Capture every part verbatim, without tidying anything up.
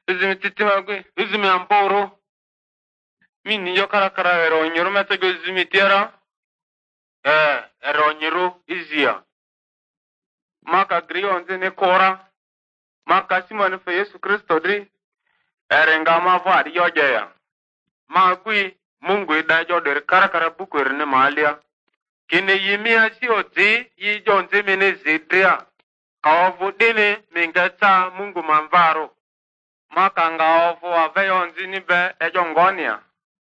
Izimi titimagwe, izimi amboro. Mini yokara kara ero nyiru metego izimi tiara. Eh, ero nyiru izia. Maka grio nzini kora. Maka simoni fe Yesu Kristo dri. Erenga mavadi yojeya. Magui Mungu idajo deri kara kara buku erine malia. Kine yimia si ozi yi jonzi mene zidria. Kaovu dini mingeta Mungu manvaro. Maka nga ovu aveyo nzini be ejo ngonia.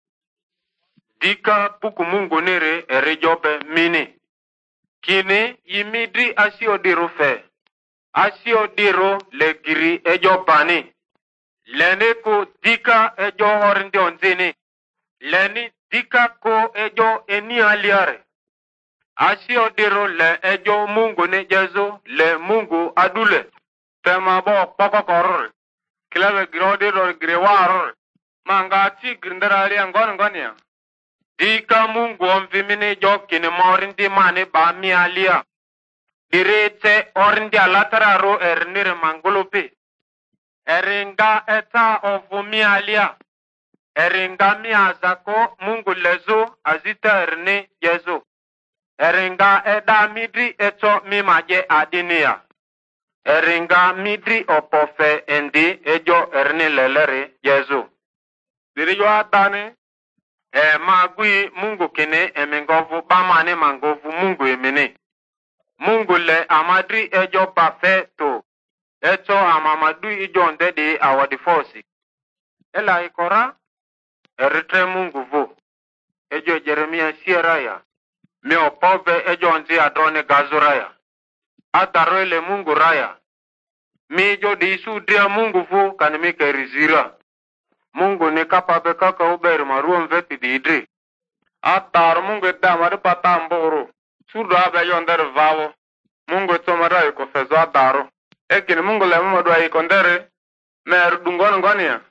Dika buku Mungu nere erejobe mini. Kine yimidri asio diru fe. Asio diru le giri ejo bani. Lene ko dika ejo horindi onzini. Leni dika ko ejo eni aliare. Asio diru le ejo Mungu ne jesu le Mungu adule. Tema bo poko korore. Kilebe girode do girewaro. Manga ti grindera ali angon ngonia. Dika Mungu omvimini jo kine morindi mane ba mi alia. Direte orindi alatara ro ernire mangolope. Eringa eta ovumi alia. Eringa mi azako Mungu lezo azita erne jezo. Eringa eda midri eto mi maje adinia. Eringa midri opofe endi ejo erne lelere jezo. Dirijo adane. E magui Mungu kene emengovu bamane mangovu Mungu emene. Mungu le amadri ejo perfecto. Eto amamadu ijo ndede awadi fosi. Ela ikora eritre Mungu vo. Ejo Jeremia sieraya. Me opove ejo nzi adrone gazuraya. Ataro ele Mungu raya. Mi ijo di isu dia Mungu vo kanimika erizira. Mungu ni kapabe kaka uberi maruo mveti di idri. Atar Mungu eda mari pata mboro. Surdo abe yondere vavo. Mungu etomara yuko fezo ataro. Ekini Mungu le mmodo ayiko ndere. Meru dungon ngonia.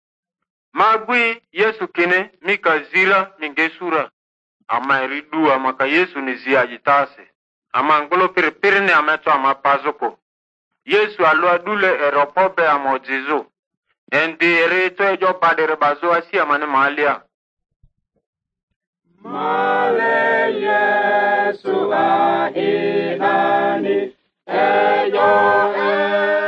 Magui Yesu kine mika zira mingesura. Ama eridua maka Yesu ni zia jitase. Ama ngolo piripiri ni ameto ama pazoko. Yesu alua dule eropobe amojizo. Endi ereto ejo padere bazo asi amane malia. Male Yesu ahilani ejo e